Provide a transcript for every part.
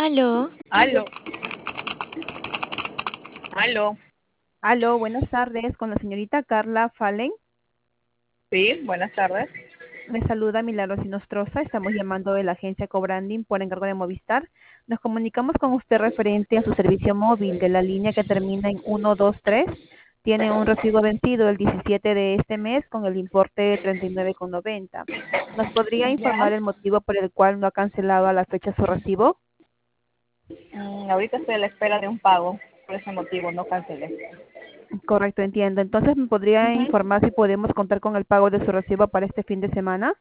Aló, Aló, aló. Aló, buenas tardes, con la señorita Carla Fallen. Sí, buenas tardes. Le saluda Milagros Inostroza. Estamos llamando de la agencia Cobranding por encargo de Movistar. Nos comunicamos con usted referente a su servicio móvil de la línea que termina en 123. Tiene un recibo vencido el 17 de este mes con el importe de 39,90. ¿Nos podría Ya. informar el motivo por el cual no ha cancelado a la fecha su recibo? Ahorita estoy a la espera de un pago. Por ese motivo no cancelé. Correcto, entiendo. Entonces, ¿me podría Ujú. informar si podemos contar con el pago de su recibo para este fin de semana?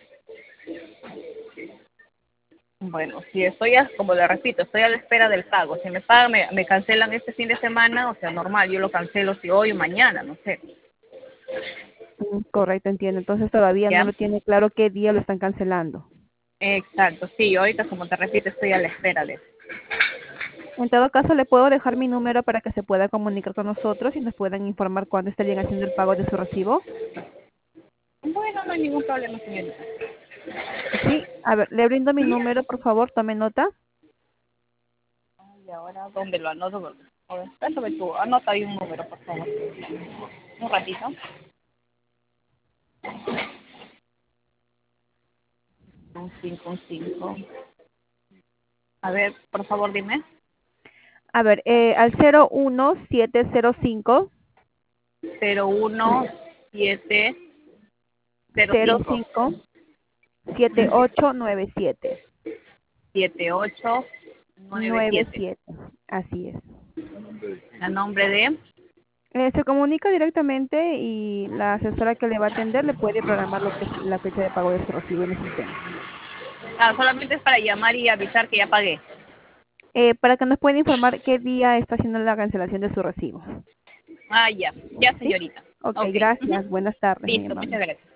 Bueno, si estoy, como le repito, estoy a la espera del pago. Si me pagan, me cancelan este fin de semana, o sea, normal, yo lo cancelo si hoy o mañana, no sé. Correcto, entiendo. Entonces todavía no ¿Ya? lo tiene claro qué día lo están cancelando. Exacto, sí, ahorita, como te repito, estoy a la espera de eso. En todo caso, le puedo dejar mi número para que se pueda comunicar con nosotros y nos puedan informar cuándo estarían haciendo el pago de su recibo. Bueno, no hay ningún problema, señorita. Sí, a ver, le brindo mi número, por favor, tome nota. Y ahora, ¿dónde lo anoto? A ver, pásame tú, anota ahí un número, por favor. Un ratito. Un cinco. A ver, por favor, dime. A ver, al 01705 017005 05 7897 7897. 97. Así es. A nombre de. Se comunica directamente y la asesora que le va a atender le puede programar lo que es la fecha de pago de su recibo en el sistema. Ah, solamente es para llamar y avisar que ya pagué. Para que nos pueda informar qué día está haciendo la cancelación de su recibo. Ah, ya. Ya, ¿Sí? señorita. Ok, Ok. gracias. Buenas tardes, muy Listo, amable. muchas gracias.